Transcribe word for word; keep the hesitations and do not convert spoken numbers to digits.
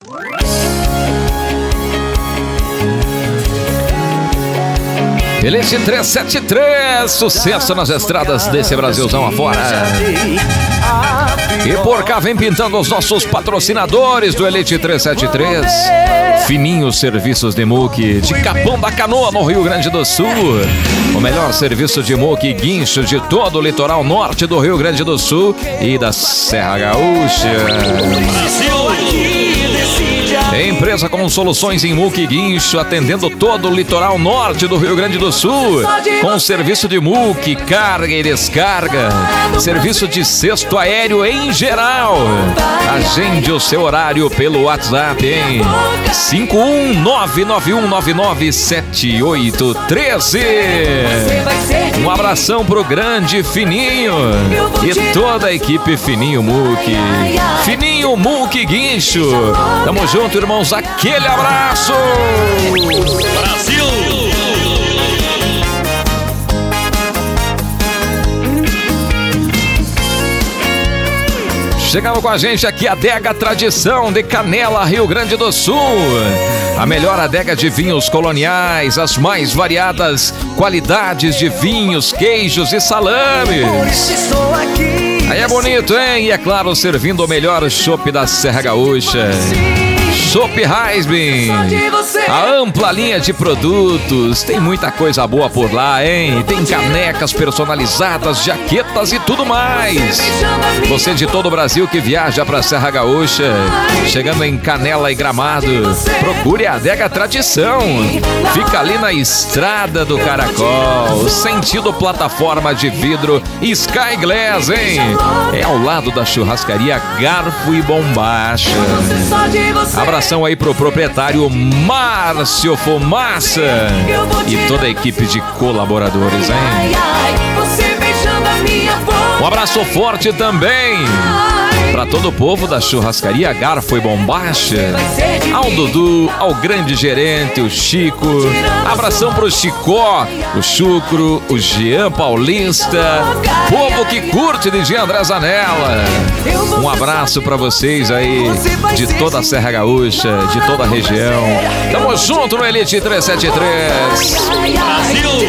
Elite trezentos e setenta e três, sucesso nas estradas desse Brasilzão afora. E por cá vem pintando os nossos patrocinadores do Elite trezentos e setenta e três. Fininho Serviços de muque de Capão da Canoa, no Rio Grande do Sul. O melhor serviço de muque e guincho de todo o litoral norte do Rio Grande do Sul e da Serra Gaúcha. Empresa com soluções em muque e guincho, atendendo todo o litoral norte do Rio Grande do Sul, com serviço de muque, carga e descarga, serviço de cesto aéreo em geral. Agende o seu horário pelo WhatsApp em cinco um nove nove um nove nove sete oito um três. Um abração pro grande Fininho e toda a equipe Fininho Muque. Fininho Muque Guincho. Tamo junto, irmãos. Aquele abraço. Brasil! Chegando com a gente aqui a Adega Tradição de Canela, Rio Grande do Sul. A melhor adega de vinhos coloniais, as mais variadas qualidades de vinhos, queijos e salames. Aí é bonito, hein? E é claro, servindo o melhor chopp da Serra Gaúcha. Chopp Heisman, a ampla linha de produtos, tem muita coisa boa por lá, hein? Tem canecas personalizadas, jaquetas e tudo mais. Você de todo o Brasil que viaja pra Serra Gaúcha, chegando em Canela e Gramado, procure a Adega Tradição. Fica ali na Estrada do Caracol, sentido plataforma de vidro Sky Glass, hein? É ao lado da churrascaria Garfo e Bombacha. Abração aí pro proprietário Márcio Fumaça e toda a equipe de colaboradores, hein? Um abraço forte também para todo o povo da churrascaria Garfo e Bombacha, ao Dudu, ao grande gerente, o Chico. Abração pro Chicó, o Chucro, o Jean Paulista, povo que curte D J André Zanella. Um abraço para vocês aí de toda a Serra Gaúcha, de toda a região. Tamo junto no Elite trezentos e setenta e três. Brasil!